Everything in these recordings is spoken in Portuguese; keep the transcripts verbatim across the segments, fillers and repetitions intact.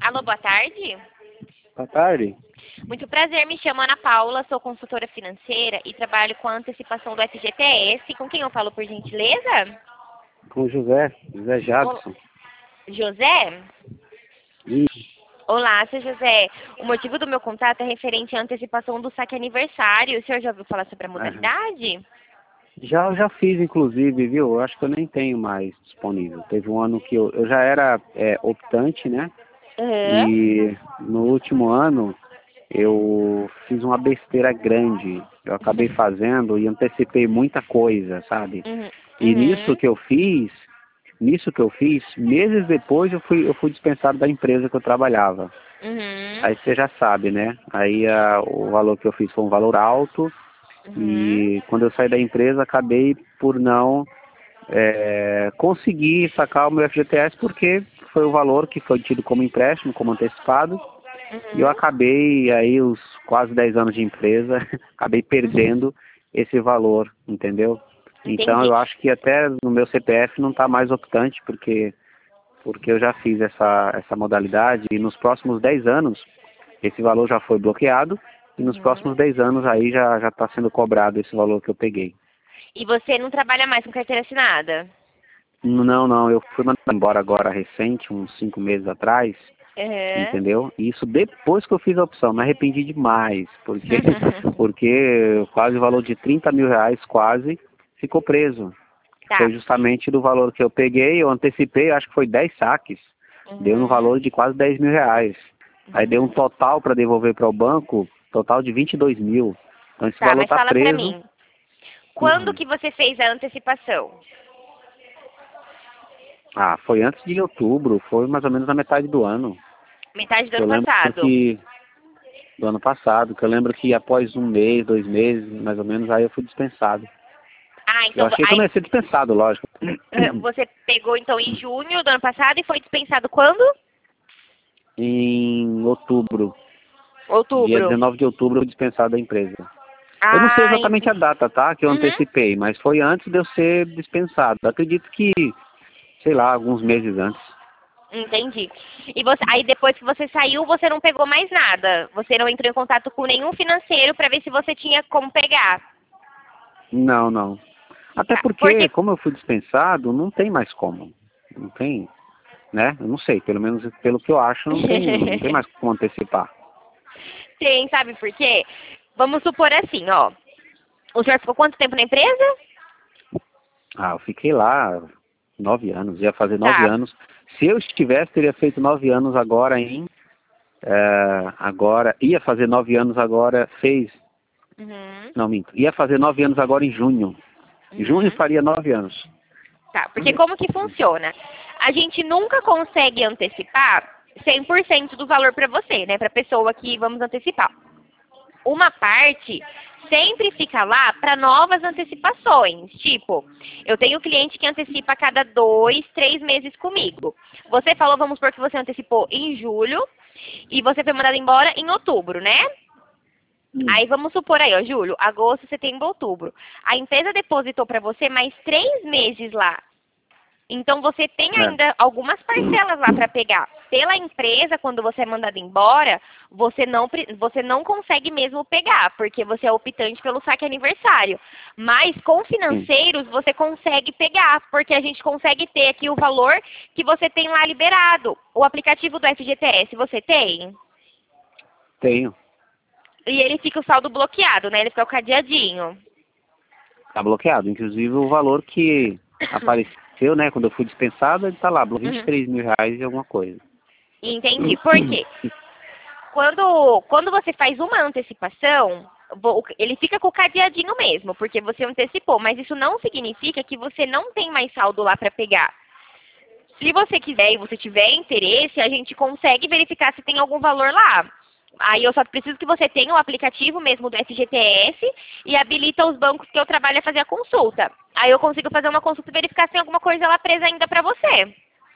Alô, boa tarde. Boa tarde. Muito prazer, me chamo Ana Paula, sou consultora financeira e trabalho com a antecipação do F G T S. Com quem eu falo, por gentileza? Com o José, José Jadson. José? Isso. Olá, seu José. O motivo do meu contato é referente à antecipação do saque aniversário. O senhor já ouviu falar sobre a modalidade? Já, eu já fiz, inclusive, viu? Eu acho que eu nem tenho mais disponível. Teve um ano que eu, eu já era é, optante, né? Uhum. E no último ano eu fiz uma besteira grande. Eu acabei fazendo e antecipei muita coisa, sabe? Uhum. E nisso Uhum. que eu fiz, nisso que eu fiz, meses depois eu fui, eu fui dispensado da empresa que eu trabalhava. Uhum. Aí você já sabe, né? Aí a, o valor que eu fiz foi um valor alto. Uhum. E quando eu saí da empresa, acabei por não é, conseguir sacar o meu F G T S, porque foi o valor que foi tido como empréstimo, como antecipado, e eu Uhum. acabei, aí, os quase dez anos de empresa, acabei Uhum. perdendo esse valor, entendeu? Então, Entendi. eu acho que até no meu C P F não está mais optante, porque, porque eu já fiz essa, essa modalidade, e nos próximos dez anos, esse valor já foi bloqueado, e nos Uhum. próximos dez anos aí já já está sendo cobrado esse valor que eu peguei. E você não trabalha mais com carteira assinada? Não, não, eu fui mandado embora agora recente, uns cinco meses atrás, Uhum. entendeu? E isso depois que eu fiz a opção, me arrependi demais, porque porque quase o valor de trinta mil reais quase ficou preso. Tá. Foi justamente do valor que eu peguei, eu antecipei, acho que foi dez saques, deu no Uhum. valor de quase dez mil reais. Aí deu um Uhum. total para devolver para o banco, total de vinte e dois mil. Então esse Tá, valor mas está fala pra preso. mim. Quando Uhum. que você fez a antecipação? Ah, foi antes de outubro, foi mais ou menos na metade do ano. Metade do Que eu ano lembro passado. que, do ano passado, que eu lembro que após um mês, dois meses, mais ou menos, aí eu fui dispensado. Ah, Eu então achei que eu não aí ia ser dispensado, lógico. eh, você pegou então em junho do ano passado e foi dispensado quando? Em outubro, dia Outubro. dezenove de outubro, eu fui dispensado da empresa. Eu não sei Ah, en- exatamente a data, tá, que eu uhum, antecipei, mas foi antes de eu ser dispensado. Eu acredito que, sei lá, alguns meses antes. entendi. E você, aí depois que você saiu, você não pegou mais nada. Você não entrou em contato com nenhum financeiro para ver se você tinha como pegar. Não, não. Até Tá. porque, Porque, como eu fui dispensado, não tem mais como. Não tem, né? Eu não sei, pelo menos pelo que eu acho, não tem, não tem mais como antecipar. tem, sabe por quê? Vamos supor assim, ó. O senhor ficou quanto tempo na empresa? Ah, eu fiquei lá nove anos, ia fazer nove Tá. anos. Se eu estivesse, teria feito nove anos agora em. eh, agora, ia fazer nove anos agora, fez. Uhum. Não, minto. Ia fazer nove anos agora em junho. Em junho Uhum. faria nove anos. Tá, porque como que funciona? A gente nunca consegue antecipar cem por cento do valor para você, né? Para a pessoa que vamos antecipar. Uma parte sempre fica lá para novas antecipações. Tipo, eu tenho cliente que antecipa a cada dois, três meses comigo. Você falou, vamos supor que você antecipou em julho e você foi mandado embora em outubro, né? Hum, Aí vamos supor aí, ó, julho, agosto, setembro, outubro. A empresa depositou para você mais três meses lá. Então você tem é. ainda algumas parcelas lá para pegar. Pela empresa, quando você é mandado embora, você não, pre- você não consegue mesmo pegar, porque você é optante pelo saque aniversário. Mas com Sim, financeiros você consegue pegar, porque a gente consegue ter aqui o valor que você tem lá liberado. O aplicativo do F G T S você tem? tenho. E ele fica o saldo bloqueado, né? Ele fica o cadeadinho. Tá bloqueado. Inclusive o valor que apareceu, né, quando eu fui dispensado, ele tá lá, vinte e Uhum. três mil reais e alguma coisa. Entendi. Por quê? Quando, quando você faz uma antecipação, vo- ele fica com o cadeadinho mesmo, porque você antecipou, mas isso não significa que você não tem mais saldo lá para pegar. Se você quiser e você tiver interesse, a gente consegue verificar se tem algum valor lá. Aí eu só preciso que você tenha o aplicativo mesmo do F G T S e habilita os bancos que eu trabalho a fazer a consulta. Aí eu consigo fazer uma consulta e verificar se tem alguma coisa lá presa ainda para você.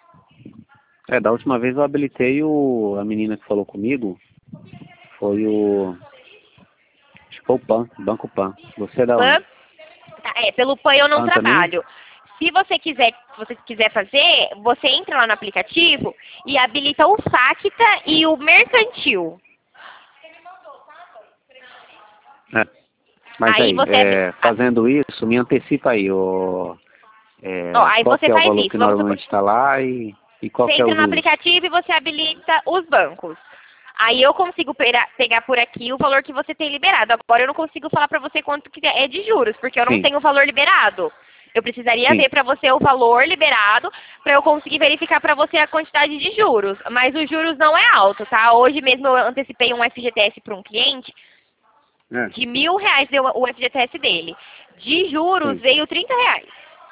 É, da última vez eu habilitei o, a menina que falou comigo, foi o, acho que foi o PAN, Banco PAN. Você é da Pan? onde? Tá, é, pelo Pan eu não PAN também? trabalho. Se você quiser se você quiser fazer, você entra lá no aplicativo e habilita o Facta e o Mercantil. É. Mas Aí aí, você é, fazendo isso, me antecipa aí o... É, Ó, aí qual você que é o faz valor isso, que vamos normalmente está lá e, e qual Você que é entra os no juros? aplicativo e você habilita os bancos. Aí eu consigo pera- pegar por aqui o valor que você tem liberado. Agora eu não consigo falar para você quanto que é de juros, porque eu não Sim, tenho o valor liberado. Eu precisaria sim. ver para você o valor liberado para eu conseguir verificar para você a quantidade de juros. Mas os juros não é alto, tá? Hoje mesmo eu antecipei um F G T S para um cliente. É, De mil reais deu o F G T S dele. De juros sim. veio trinta reais.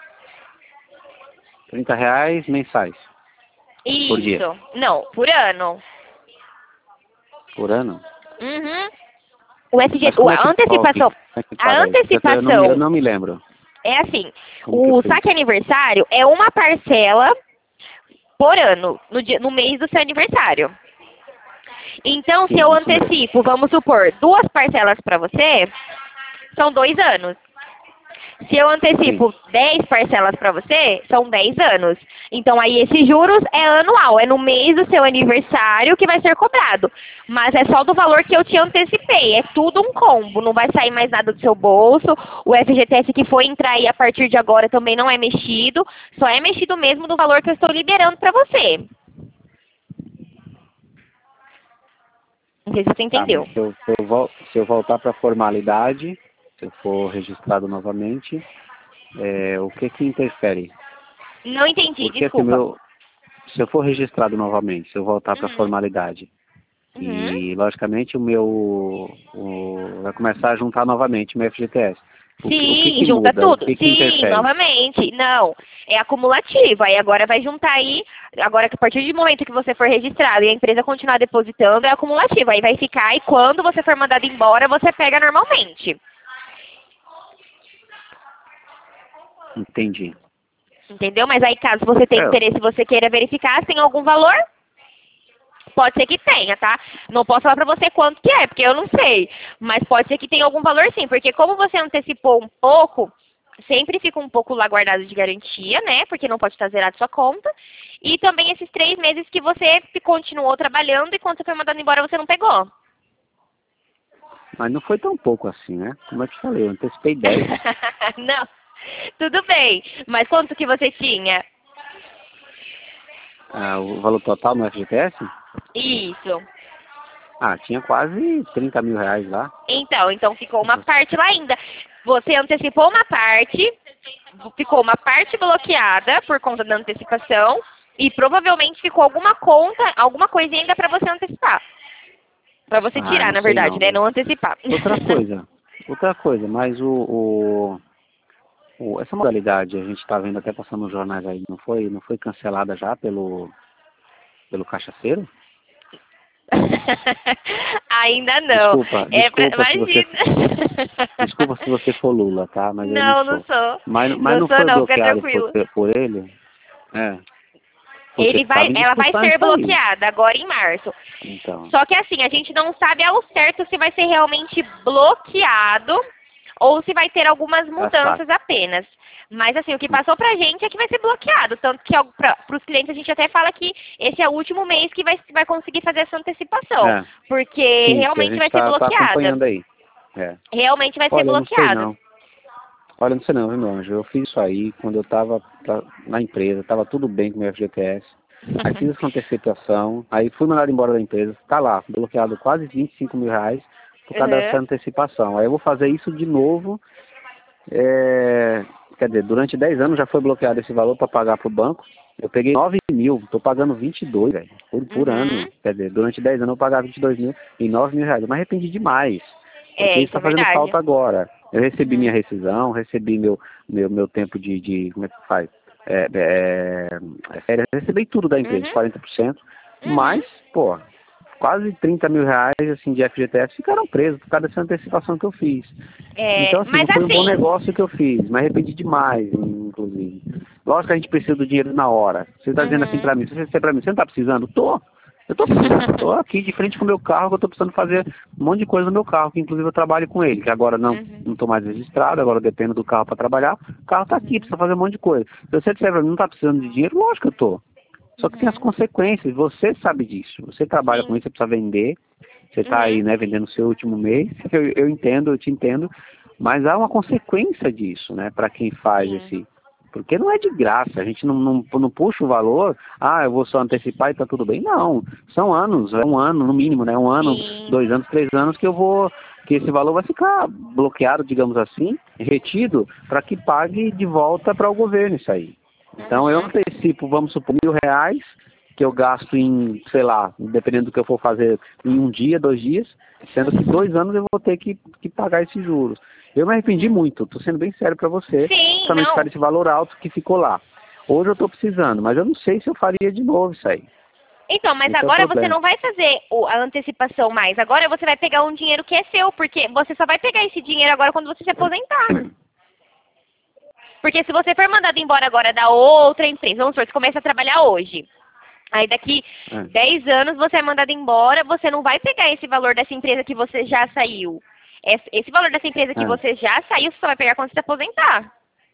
trinta reais mensais por dia, Isso. Não, por ano. por ano? Uhum. O F G, Mas o- como é a que envolve? antecipação, Como é que a paga isso? Eu, eu, não, me- eu antecipação não me lembro é assim, como que o foi saque isso. aniversário é uma parcela por ano, no, dia, no mês do seu aniversário. Então, se eu Sim, isso mesmo. antecipo, vamos supor, duas parcelas para você, são dois anos. Se eu Sim, antecipo dez parcelas para você, são dez anos. Então, aí esses juros é anual, é no mês do seu aniversário que vai ser cobrado. Mas é só do valor que eu te antecipei, é tudo um combo, não vai sair mais nada do seu bolso. O F G T S que for entrar aí a partir de agora também não é mexido, só é mexido mesmo do valor que eu estou liberando para você. Não sei se você tá, mas entendeu. se eu, se eu, vol- se eu voltar para a formalidade, se eu for registrado novamente, é, o que que interfere? Não entendi, Porque assim, desculpa. meu, se eu for registrado novamente, se eu voltar para a Uhum. formalidade, Uhum. e logicamente o meu o, vai começar a juntar novamente o meu F G T S. O que, o que Sim, que junta muda? O tudo. que que Sim, interfere? novamente. Não, é acumulativo. Aí agora vai juntar aí, agora que a partir do momento que você for registrado e a empresa continuar depositando, é acumulativo. Aí vai ficar e quando você for mandado embora, você pega normalmente. Entendi. Entendeu? Mas aí caso você tenha É, interesse e você queira verificar se tem algum valor, pode ser que tenha, tá? Não posso falar pra você quanto que é, porque eu não sei. Mas pode ser que tenha algum valor sim, porque como você antecipou um pouco, sempre fica um pouco lá guardado de garantia, né? Porque não pode estar zerado sua conta. E também esses três meses que você continuou trabalhando e quando você foi mandado embora você não pegou. mas não foi tão pouco assim, né? Como eu te falei, eu antecipei dez. Não, tudo bem. Mas quanto que você tinha? Ah, o valor total no F G T S? Isso. Ah, tinha quase trinta mil reais lá. Então, então ficou uma parte lá ainda. Você antecipou uma parte, ficou uma parte bloqueada por conta da antecipação e provavelmente ficou alguma conta, alguma coisinha ainda para você antecipar. Para você Ah, tirar, não na sei verdade, não, né? viu? Não antecipar. Outra coisa, outra coisa, mas o, o, o- essa modalidade a gente está vendo até passando nos jornais aí, não foi, não foi cancelada já pelo, pelo cachaceiro? Ainda não. Desculpa, É pra... desculpa se você, Imagina. desculpa se você for Lula, tá? Mas eu não Não, não sou. sou. Mas, mas Não não sou foi não, fica bloqueado por, tranquilo. por ele? É, porque Ele vai, estava em ela vai discussão ser isso aí. bloqueada agora em março. Então, Só que assim, a gente não sabe ao certo se vai ser realmente bloqueado ou se vai ter algumas já sabe. mudanças apenas. Mas assim, o que passou pra gente é que vai ser bloqueado. Tanto que para os clientes a gente até fala que esse é o último mês que vai, vai conseguir fazer essa antecipação. É, Porque sim, que a realmente gente vai ser está tá tá bloqueada. acompanhando aí. É. Realmente vai ser Olha, eu não sei bloqueado. não. Olha, não sei não, viu, meu anjo? Eu fiz isso aí quando eu estava na empresa, estava tudo bem com o meu F G T S. Aí fiz essa antecipação, aí fui mandado embora da empresa, tá lá, bloqueado quase vinte e cinco mil reais por causa dessa Uhum. antecipação. Aí eu vou fazer isso de novo, é, quer dizer, durante dez anos já foi bloqueado esse valor para pagar para o banco. Eu peguei nove mil, estou pagando vinte e dois, velho, por, por Uhum. ano. Quer dizer, durante dez anos eu pagava vinte e dois mil e nove mil reais. Eu me arrependi demais, porque É, isso isso está é fazendo verdade. falta agora. Eu recebi Uhum. minha rescisão, recebi meu, meu, meu tempo de, de, como é que faz? É, é, é, férias, eu recebi tudo da empresa, Uhum. quarenta por cento, Uhum. mas, pô, quase trinta mil reais assim, de F G T S ficaram presos por causa dessa antecipação que eu fiz. É, Então, assim, não mas foi um bom assim, negócio que eu fiz, me arrependi demais, inclusive. Lógico que a gente precisa do dinheiro na hora. Você está dizendo assim uhum. pra mim, se você disser pra mim, você não tá precisando? Tô. Eu tô, tô aqui de frente com o meu carro, que eu tô precisando fazer um monte de coisa no meu carro, que inclusive eu trabalho com ele, que agora não, Uhum. não tô mais registrado, agora eu dependo do carro para trabalhar. O carro tá aqui, precisa fazer um monte de coisa. Se você disser pra mim, não tá precisando de dinheiro, lógico que eu tô. Só que tem as Uhum. consequências, você sabe disso. Você trabalha com Sim. isso, você precisa vender. Você está aí, Uhum. né, vendendo o seu último mês. Eu, eu entendo, eu te entendo. Mas há uma consequência disso, né, para quem faz Sim. esse... Porque não é de graça, a gente não, não, não puxa o valor, ah, eu vou só antecipar e tá tudo bem. Não, são anos, é um ano no mínimo, né, um ano, Sim. dois anos, três anos que eu vou... que esse valor vai ficar bloqueado, digamos assim, retido, para que pague de volta para o governo isso aí. Então eu Uhum. antecipo, vamos supor, mil reais, que eu gasto em, sei lá, dependendo do que eu for fazer, em um dia, dois dias, sendo que dois anos eu vou ter que, que pagar esses juros. Eu me arrependi muito, estou sendo bem sério para você, Sim, principalmente por causa não. desse valor alto que ficou lá. Hoje eu estou precisando, mas eu não sei se eu faria de novo isso aí. Então, mas Esse é o agora você problema. não vai fazer o- a antecipação mais. Agora você vai pegar um dinheiro que é seu, porque você só vai pegar esse dinheiro agora quando você se aposentar. Porque se você for mandado embora agora da outra empresa, vamos supor, você começa a trabalhar hoje. Aí daqui É. dez anos você é mandado embora, você não vai pegar esse valor dessa empresa que você já saiu. Esse, esse valor dessa empresa que É. você já saiu, você só vai pegar quando você se aposentar.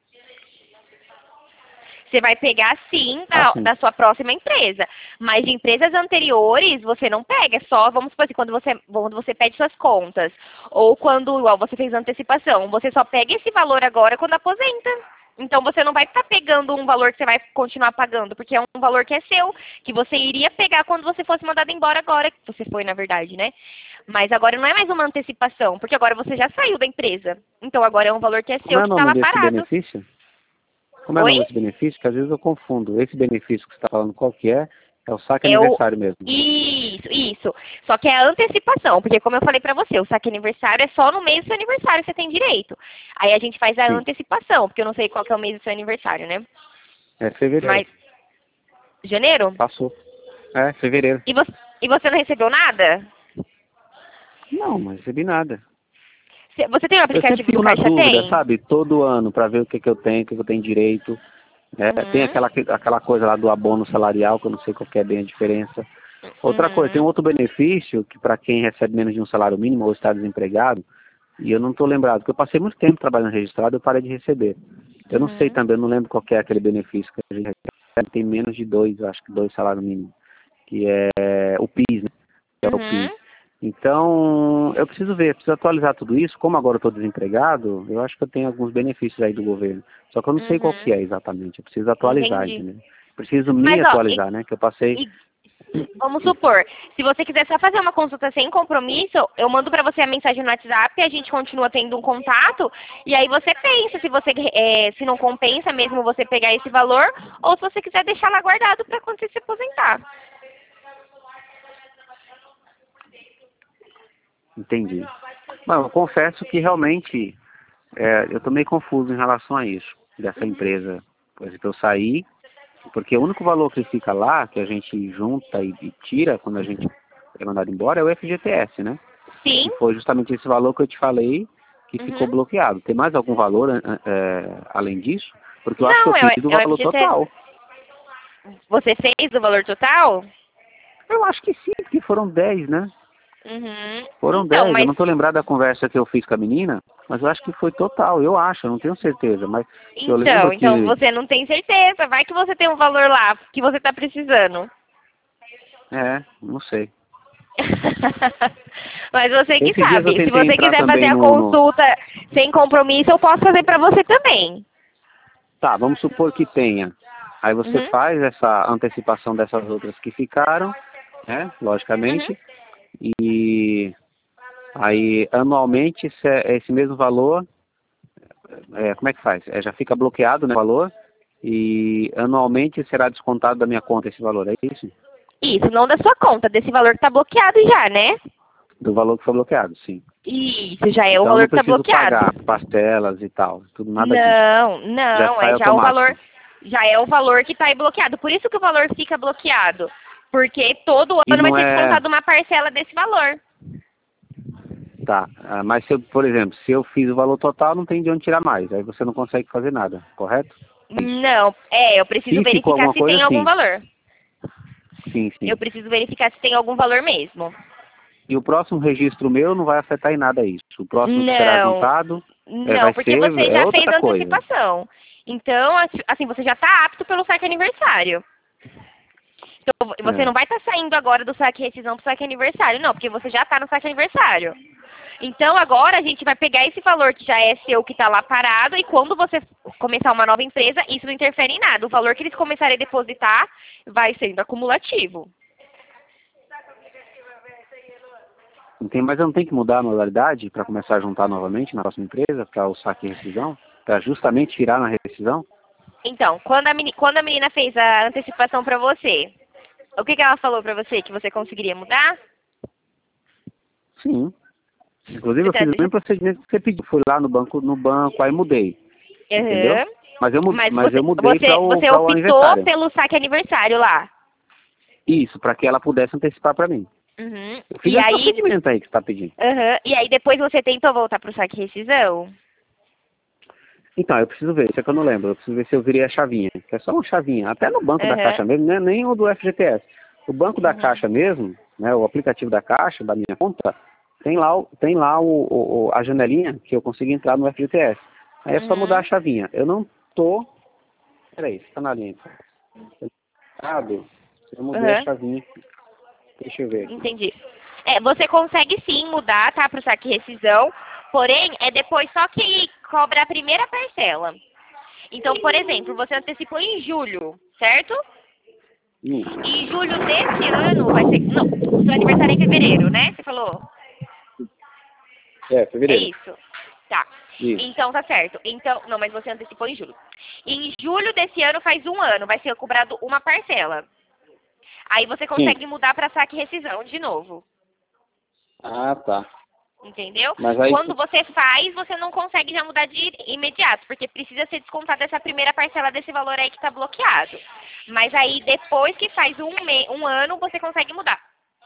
Você vai pegar sim da, Assim. da sua próxima empresa. Mas de empresas anteriores, você não pega. É só, vamos supor assim, quando você, quando você pede suas contas. Ou quando, igual você fez antecipação, você só pega esse valor agora quando aposenta. Então você não vai estar pegando um valor que você vai continuar pagando, porque é um valor que é seu, que você iria pegar quando você fosse mandado embora agora, que você foi, na verdade, né? Mas agora não é mais uma antecipação, porque agora você já saiu da empresa. Então agora é um valor que é Como seu, é o que está nome lá desse parado. benefício? Como é o Oi? nome desse benefício? Que às vezes eu confundo. Esse benefício que você está falando, qual que é? É o saque É o... aniversário mesmo. Isso, isso. Só que é a antecipação, porque como eu falei pra você, o saque aniversário é só no mês do seu aniversário que você tem direito. Aí a gente faz a Sim. antecipação, porque eu não sei qual que é o mês do seu aniversário, né? É fevereiro. Mas... Janeiro? Passou. É, fevereiro. E você, e você não recebeu nada? Não, não recebi nada. Cê- Você tem o Eu sempre aplicativo do fico na Caixa dúvida, Tem? sabe? Todo ano, para ver o que, que eu tenho, o que, que eu tenho direito. É, tem Uhum. aquela, aquela coisa lá do abono salarial, que eu não sei qual que é bem a diferença. Outra coisa, tem Uhum. outro benefício, que para quem recebe menos de um salário mínimo ou está desempregado, e eu não estou lembrado, porque eu passei muito tempo trabalhando registrado, eu parei de receber. Eu não sei Uhum. também, eu não lembro qual que é aquele benefício que a gente recebe, tem menos de dois, acho que dois salários mínimos, que é o PIS, né? Que é o Uhum. PIS. Então, eu preciso ver, preciso atualizar tudo isso. Como agora eu estou desempregado, eu acho que eu tenho alguns benefícios aí do governo. Só que eu não sei qual que Uhum. é exatamente. Eu preciso atualizar, Entendi. entendeu? Preciso me Mas, ó, e- atualizar, né? Que eu passei... e vamos supor, se você quiser só fazer uma consulta sem compromisso, eu mando pra você a mensagem no WhatsApp, a gente continua tendo um contato, e aí você pensa se você é, se não compensa mesmo você pegar esse valor, ou se você quiser deixar lá guardado pra quando você se aposentar. Entendi. Bom, eu confesso que realmente é, eu estou meio confuso em relação a isso, dessa empresa. Por exemplo, eu saí, porque o único valor que fica lá, que a gente junta e, e tira quando a gente é mandado embora, é o F G T S, né? Sim. E foi justamente esse valor que eu te falei que ficou Uhum. bloqueado. Tem mais algum valor é, além disso? Porque eu acho que eu Não, é fiz o, o é o valor F G T S. total. Você fez o valor total? Eu acho que sim, porque foram dez, né? Uhum. Foram Então, dez. Eu mas não estou lembrado da conversa que eu fiz com a menina, mas eu acho que foi total. Eu acho, eu não tenho certeza. Mas eu lembro então, então que... você não tem certeza. Vai que você tem um valor lá que você está precisando. É, não sei. Mas você que Esses dias eu sabe. Se tentei você entrar quiser fazer também a no... no... consulta sem compromisso, eu posso fazer pra você também. Tá, vamos supor que tenha. Aí você Uhum. faz essa antecipação dessas outras que ficaram, né? Uhum. Logicamente. E aí, anualmente, esse, esse mesmo valor, é, como é que faz? É, já fica bloqueado, né, o valor, e anualmente será descontado da minha conta esse valor, é isso? Isso, não da sua conta, desse valor que tá bloqueado já, né? Do valor que foi bloqueado, sim. Isso, já é o Então eu valor não que tá preciso bloqueado. pagar parcelas e tal, tudo nada disso. Não, Já não, sai é já o automático. valor, já é o valor que tá aí bloqueado. Por isso que o valor fica bloqueado. Porque todo E ano vai não ser é... descontado uma parcela desse valor. Tá, ah, mas se eu, por exemplo, se eu fiz o valor total, não tem de onde tirar mais. Aí você não consegue fazer nada, correto? Isso. Não, é, eu preciso Se ficou verificar alguma se coisa, tem algum sim. valor. sim, sim. Eu preciso verificar se tem algum valor mesmo. E o próximo registro meu não vai afetar em nada isso. O próximo que será Não, juntado é, não, vai porque ser você é já outra fez a coisa. antecipação. Então, assim, assim, você já está apto pelo saque aniversário. Então, você É. não vai estar saindo agora do saque rescisão para o saque aniversário, não, porque você já está no saque aniversário. Então, agora a gente vai pegar esse valor que já é seu, que está lá parado, e quando você começar uma nova empresa, isso não interfere em nada. O valor que eles começarem a depositar vai sendo acumulativo. Tem, mas eu não tenho que mudar a modalidade para começar a juntar novamente na próxima empresa, para o saque e rescisão? Para justamente tirar na rescisão? Então, quando a, meni, quando a menina fez a antecipação para você, o que, que ela falou para você? Que você conseguiria mudar? Sim. Inclusive, eu Você fiz o tá- mesmo procedimento que você pediu. Fui lá no banco, no banco, aí mudei. Entendeu? Uhum. Mas eu, mu- Mas, mas você, eu mudei você, para o, você pra o optou aniversário. pelo saque aniversário lá. Isso, para que ela pudesse antecipar para mim. Uhum. Eu fiz E esse aí, procedimento aí que você está pedindo. uhum. E aí depois você tentou voltar pro saque rescisão? Então, eu preciso ver, isso é que eu não lembro. Eu preciso ver se eu virei a chavinha. Que é só uma chavinha. Até no banco da Uhum. Caixa mesmo, né? Nem o do F G T S. O banco da Uhum. Caixa mesmo, né? O aplicativo da Caixa, da minha conta, tem lá, o- tem lá o, o- a janelinha que eu consigo entrar no F G T S. Aí é só Uhum. mudar a chavinha. Eu não tô... Peraí, você tá na linha. Ah, eu mudei a Uhum. chavinha. Deixa eu ver aqui. Entendi. É, você consegue sim mudar, tá, pro saque rescisão, porém, é depois só que cobra a primeira parcela. Então, por exemplo, você antecipou em julho, certo? Hum, Em julho desse ano vai ser... Não, o seu aniversário é em fevereiro, né? Você falou? é, É fevereiro. isso. Tá. Isso. Então, tá certo. Então, não, mas você antecipou em julho. Em julho desse ano faz um ano, vai ser cobrado uma parcela. Aí você Sim. consegue mudar para saque rescisão de novo. Ah, tá. Entendeu? Mas aí... Quando você faz, você não consegue já mudar de imediato, porque precisa ser descontada essa primeira parcela desse valor aí que está bloqueado. Mas aí, depois que faz um, me um ano, você consegue mudar.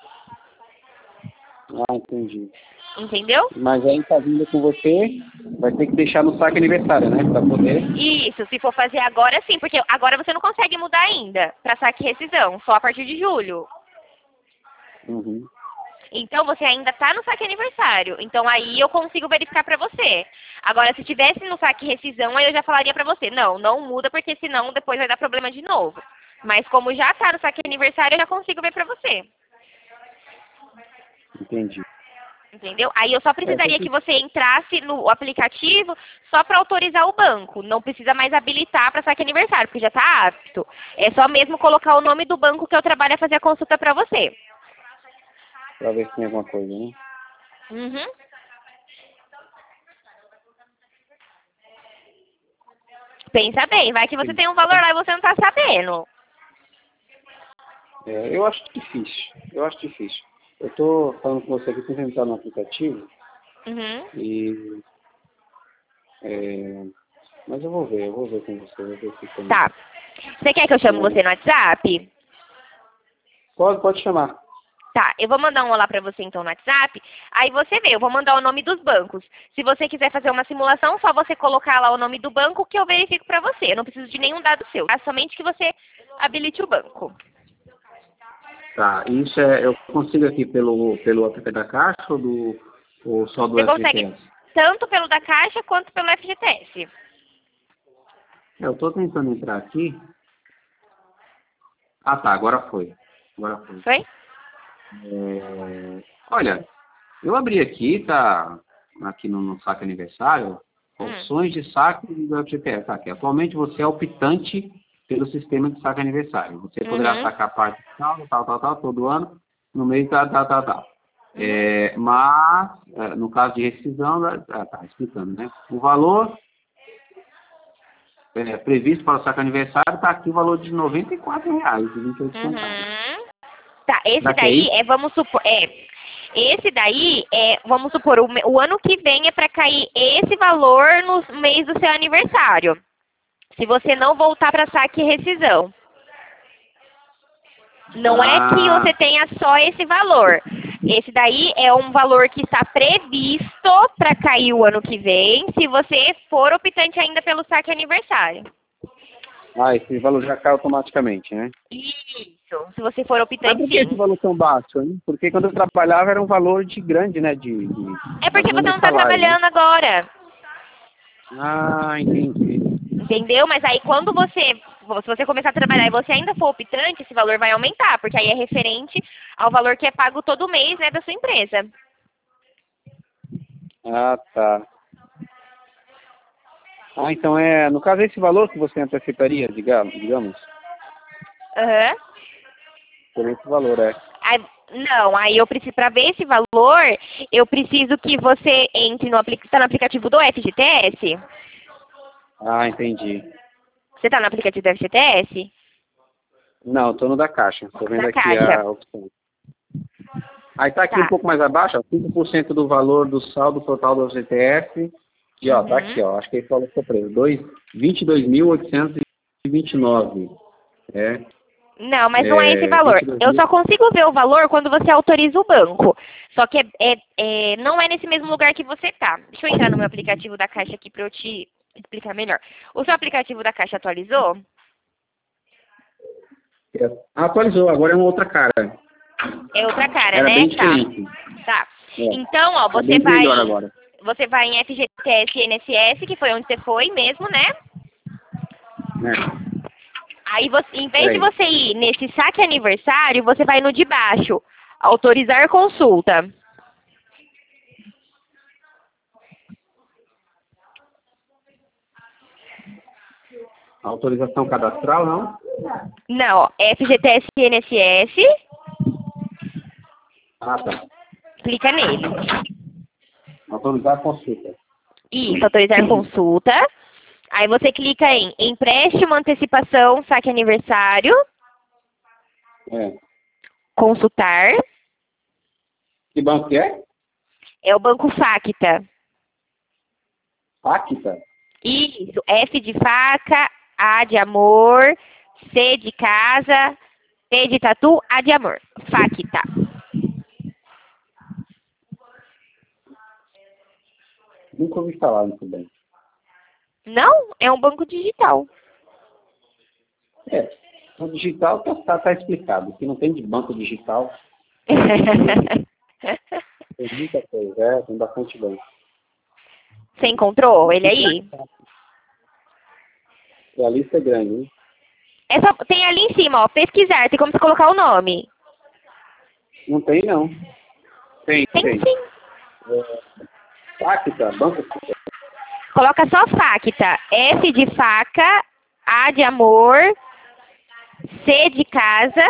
Ah, entendi. Entendeu? Mas aí tá vindo com você, vai ter que deixar no saque aniversário, né? Pra poder. Isso, se for fazer agora, sim, porque agora você não consegue mudar ainda para saque rescisão, só a partir de julho. Uhum. Então, você ainda está no saque aniversário. Então, aí eu consigo verificar para você. Agora, se tivesse no saque rescisão, aí eu já falaria para você, não, não muda, porque senão depois vai dar problema de novo. Mas como já está no saque aniversário, eu já consigo ver para você. Entendi. Entendeu? Aí eu só precisaria É, que você entrasse no aplicativo só para autorizar o banco. Não precisa mais habilitar para saque aniversário, porque já está apto. É só mesmo colocar o nome do banco que eu trabalho a fazer a consulta para você. Pra ver se tem alguma coisa, né? Uhum. Pensa bem, vai que você tem um valor lá e você não tá sabendo. É, eu acho difícil. Eu acho difícil. Eu tô falando com você aqui, tentando entrar no aplicativo Uhum. e. É, mas eu vou ver, eu vou ver com você, eu vou ver se tem. Tá. Você quer que eu chame você no WhatsApp? Pode, pode chamar. Tá, eu vou mandar um olá pra você então no WhatsApp. Aí você vê, eu vou mandar o nome dos bancos. Se você quiser fazer uma simulação, só você colocar lá o nome do banco que eu verifico pra você. Eu não preciso de nenhum dado seu, tá? Somente que você habilite o banco. Tá, isso é, eu consigo aqui pelo, pelo app da Caixa ou, do, ou só do Você F G T consegue S? tanto pelo da Caixa quanto pelo F G T S. Eu tô tentando entrar aqui. Ah tá, agora foi. Agora foi. Foi? É, olha, eu abri aqui, tá aqui no, no saque aniversário, Hum. opções de saque do F G T S. Tá aqui. Atualmente você é optante pelo sistema de saque aniversário. Você poderá Uhum. sacar parte tal, tal, tal, tal, todo ano, no mês tal, tal, tal, tal. É, mas, é, no caso de rescisão, ah, tá explicando, né? O valor é, previsto para o saque aniversário está aqui o valor de noventa e quatro reais e vinte e oito centavos. Uhum. Tá, esse Daqui daí aí? é, vamos supor, é, esse daí é, vamos supor, o, me- o ano que vem é para cair esse valor no mês do seu aniversário. Se você não voltar para saque e rescisão. Não é que Ah. você tenha só esse valor. Esse daí é um valor que está previsto para cair o ano que vem, se você for optante ainda pelo saque aniversário. Ah, esse valor já cai automaticamente, né? Isso, se você for Mas optante, por que esse sim. valor tão baixo, hein? Porque quando eu trabalhava era um valor de grande, né? De, de, É porque mais ou você menos não um está salário, né? trabalhando agora, Ah, entendi. entendeu? Mas aí quando você, se você começar a trabalhar e você ainda for optante, esse valor vai aumentar, porque aí é referente ao valor que é pago todo mês, né, da sua empresa. Ah, tá. Ah, então é, no caso, é esse valor que você anteciparia, digamos, digamos, Aham. por esse valor, é. Aí- não, aí eu preciso, para ver esse valor, eu preciso que você entre no, apli- tá no aplicativo do F G T S? Ah, entendi. Você está no aplicativo do F G T S? Não, tô no da Caixa. Tô vendo Da aqui Caixa. a opção. Aí tá aqui um Tá. pouco mais abaixo, ó, cinco por cento do valor do saldo total do G T F. E ó, tá aqui, Uhum. ó. Acho que esse valor ficou preso. vinte e dois mil oitocentos e vinte e nove. É, Não, mas não é esse é valor. vinte e dois Eu mil. só consigo ver o valor quando você autoriza o banco. Só que é, é- é- não é nesse mesmo lugar que você tá. Deixa eu entrar no meu aplicativo da Caixa aqui para eu te explicar melhor. O seu aplicativo da Caixa atualizou? Ah, atualizou, agora é uma outra cara. É outra cara, Era né? bem Tá. diferente. Tá. É, Então, ó, tá você bem vai, melhor agora. você vai em F G T S e N S S, que foi onde você foi mesmo, né? Né? Aí, você, em vez de Peraí. você ir nesse saque aniversário, você vai no de baixo, autorizar consulta. Autorização cadastral, não? Não, ó, F G T S e N S S, Ah, tá. clica nele. Autorizar a consulta. Isso, autorizar consulta. Aí você clica em empréstimo, antecipação, saque aniversário, É. consultar. Que banco que é? É o Banco Facta. Acta? Isso, F de faca, A de amor, C de casa, T de tatu, A de amor. Facta. Nunca ouvi falar muito bem. Não, é um banco digital. É. O digital tá, tá, tá explicado. O que não tem de banco digital, tem muita coisa. É, tem bastante banco. Você encontrou ele aí? E a lista é grande, hein? É só, tem ali em cima, ó, pesquisar, tem como você colocar o nome. Não tem, não. Tem, Tem tem. sim. É, Acta, banco. Coloca só Facta. F de faca, A de amor, C de casa.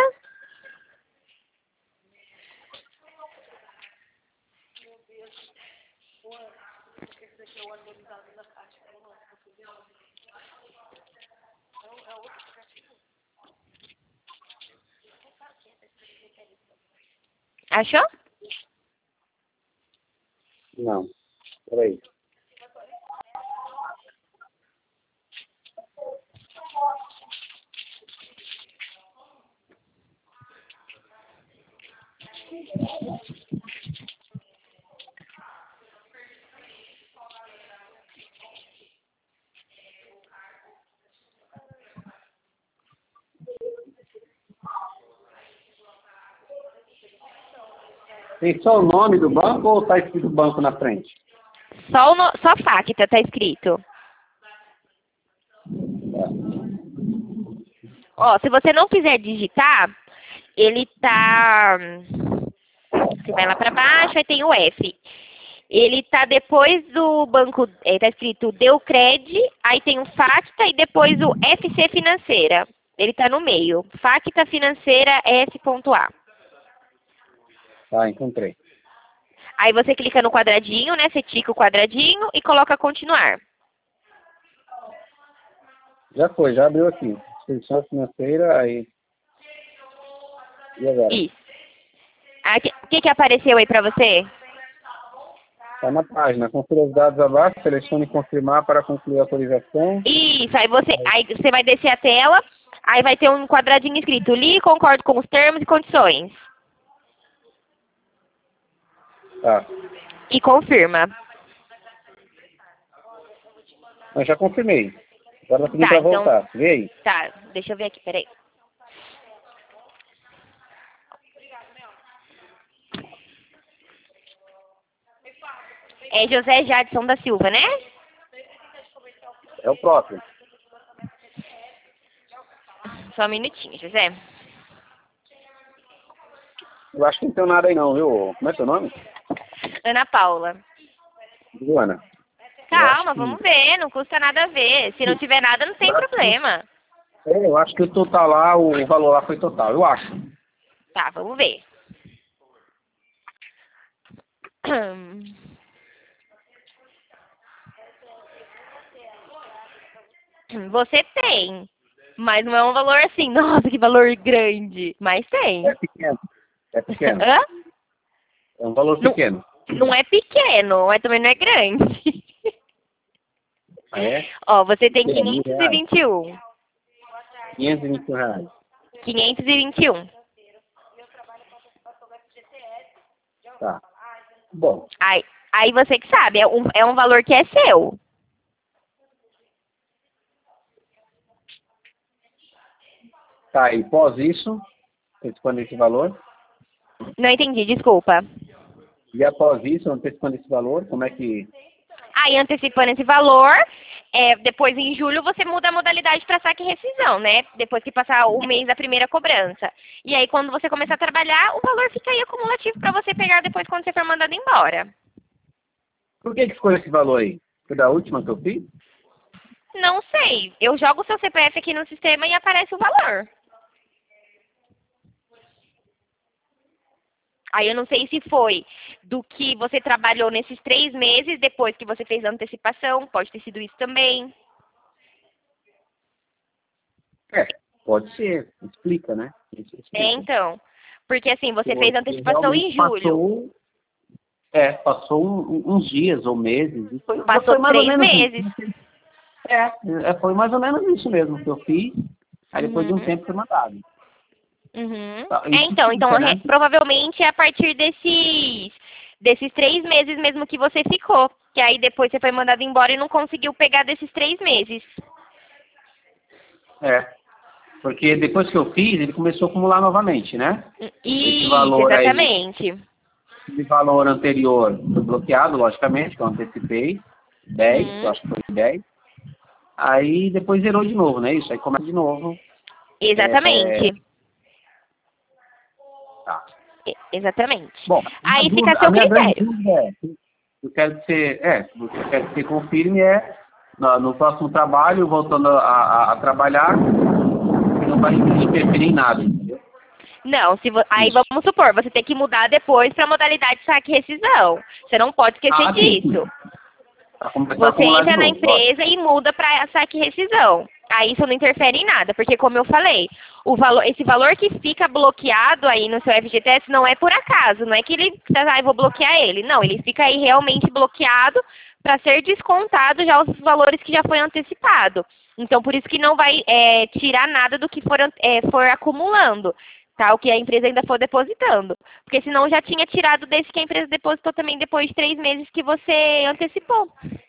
Achou? Não. Peraí. Tem só o nome do banco ou tá escrito banco na frente? Só, o no, só Facta tá escrito. Ó, se você não quiser digitar, ele tá... Você vai lá pra baixo, aí tem o F. Ele tá depois do banco, é, tá escrito Deucred, aí tem o Facta e depois o F C Financeira. Ele tá no meio. Facta Financeira S.A. Tá, encontrei. Aí você clica no quadradinho, né? Você tica o quadradinho e coloca continuar. Já foi, já abriu aqui. Instituição financeira, aí. E agora? Isso. Aqui- O que, que apareceu aí pra você? Está na página. Confira os dados abaixo, selecione confirmar para concluir a autorização. Isso, aí você, aí você vai descer a tela, aí vai ter um quadradinho escrito li, concordo com os termos e condições. Tá. E confirma. Eu já confirmei. Agora vai pedir Tá, pra então... voltar. Vê aí. Tá, deixa eu ver aqui, peraí. É José Jadson da Silva, né? É o próprio. Só um minutinho, José. Eu acho que não tem nada aí não, viu? Como é teu nome? Ana Paula. Luana. Calma, que... vamos ver, não custa nada ver. Se não tiver nada, não tem problema. É, eu acho que o total lá, o valor lá foi total, eu acho. Tá, vamos ver. Você tem, mas não é um valor assim, nossa, que valor grande. Mas tem. É pequeno. É pequeno. Hã? É um valor Não, pequeno. não é pequeno, mas também não é grande. Ah, é? Ó, você tem É, mil quinhentos e reais. vinte e um. quinhentos e vinte e um reais. quinhentos e vinte e um. Tá. Bom. Aí, aí você que sabe, é um, é um valor que é seu. Tá, e pós isso, antecipando esse valor. Não entendi, desculpa. E após isso, antecipando esse valor, como é que... Aí, antecipando esse valor, é, depois em julho você muda a modalidade para saque e rescisão, né? Depois que passar o mês da primeira cobrança. E aí, quando você começar a trabalhar, o valor fica aí acumulativo para você pegar depois quando você for mandado embora. Por que que ficou esse valor aí? Foi da última que eu fiz? Não sei. Eu jogo o seu C P F aqui no sistema e aparece o valor. Aí eu não sei se foi do que você trabalhou nesses três meses, depois que você fez a antecipação, pode ter sido isso também. É, pode ser. Explica, né? Isso explica. É, então. Porque assim, você Porque fez a antecipação em julho. Passou, é, passou um- uns dias ou meses. E foi, Passou foi mais ou três menos meses. isso. É, é, foi mais ou menos isso mesmo que eu fiz. Aí depois de um Uhum. tempo foi mandado. Uhum. Tá, É, isso então, então explica, re- né? provavelmente é a partir desses, desses três meses mesmo que você ficou. Que aí depois você foi mandado embora e não conseguiu pegar desses três meses. É. Porque depois que eu fiz, ele começou a acumular novamente, né? Esse Isso, valor aí, exatamente. esse valor anterior foi bloqueado, logicamente, que eu antecipei. dez, eu Uhum. acho que foi dez. Aí depois zerou de novo, né? Isso aí começa de novo. É, Exatamente. tá. E- Exatamente. Bom, a Aí minha fica a dúvida, a seu minha grande critério. dúvida é, eu quero que você, é, o que eu quero que você confirme é, no, no próximo trabalho, voltando a, a, a trabalhar, que não vai interferir em nada, entendeu? Não, se vo... aí Isso. vamos supor, você tem que mudar depois para a modalidade saque e rescisão. Você não pode esquecer Ah, sim, sim. disso. Pra começar a Você acumular de entra na novo, lógico. empresa e muda para saque e rescisão. Aí isso não interfere em nada, porque como eu falei, o valor, esse valor que fica bloqueado aí no seu F G T S não é por acaso, não é que ele, ah, eu vou bloquear ele. Não, ele fica aí realmente bloqueado para ser descontado já os valores que já foi antecipado. Então, por isso que não vai é, tirar nada do que for, é, for acumulando, tá? O que a empresa ainda for depositando. Porque senão já tinha tirado desse que a empresa depositou também depois de três meses que você antecipou.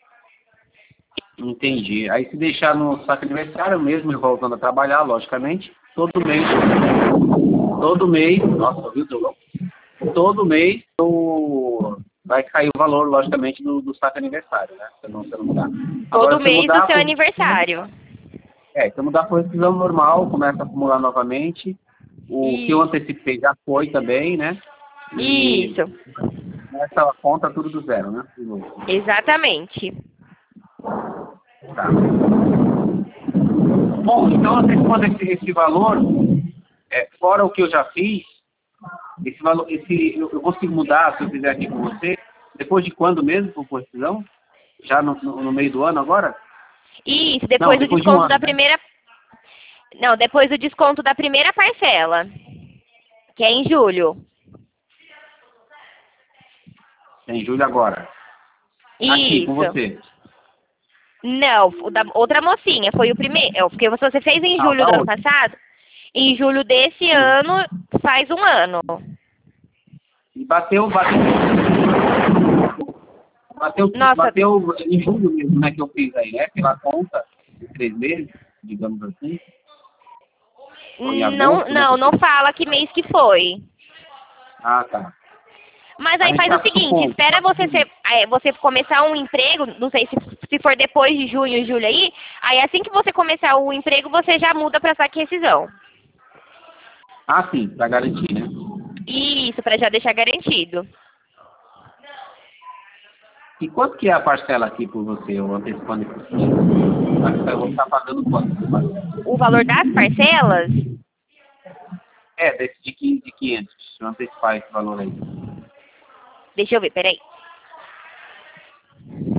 Entendi. Aí se deixar no saque aniversário, mesmo voltando a trabalhar, logicamente, todo mês, todo mês, nossa, viu, Diogo? Todo mês o- vai cair o valor, logicamente, do, do saque aniversário, né? Se não, se não mudar. Agora, Todo se mês do mudar seu por- aniversário. É, se mudar por rescisão normal, começa a acumular novamente. O que eu Isso. antecipei já foi também, né? E Isso. começa a conta tudo do zero, né? De novo. Exatamente. Tá. Bom, então antecipando esse, esse valor, é, fora o que eu já fiz, esse valor, esse, eu, eu consigo mudar se eu fizer aqui com você, depois de quando mesmo, por decisão? Já no, no, no meio do ano agora? Isso, Não, depois do depois de um desconto da ano, né? primeira. Não, depois do desconto da primeira parcela. Que é em julho. Em julho agora. Aqui, com Isso. você. Não, o da outra mocinha, foi o primeiro. Porque você fez em Ah, julho da do ano outra. passado. Em julho desse ano, faz um ano. E bateu, bateu. Bateu, Nossa, bateu em julho mesmo, né, que eu fiz aí, né? Pela conta. três meses, digamos assim? Ou em Não, agosto, não, né? não fala que mês que foi. Ah, tá. Mas A aí gente faz tá o seguinte, supondo, espera tá você, supondo. ser, é, você começar um emprego, não sei se, se for depois de junho, julho aí, aí assim que você começar o emprego, você já muda para saque e rescisão. Ah, sim, pra garantir, né? Isso, para já deixar garantido. E quanto que é a parcela aqui por você, eu antecipando esse dinheiro? Eu vou estar pagando quanto? O valor das parcelas, É, desse de quinze, de quinhentos. Deixa eu antecipar esse valor aí. deixa eu ver, peraí.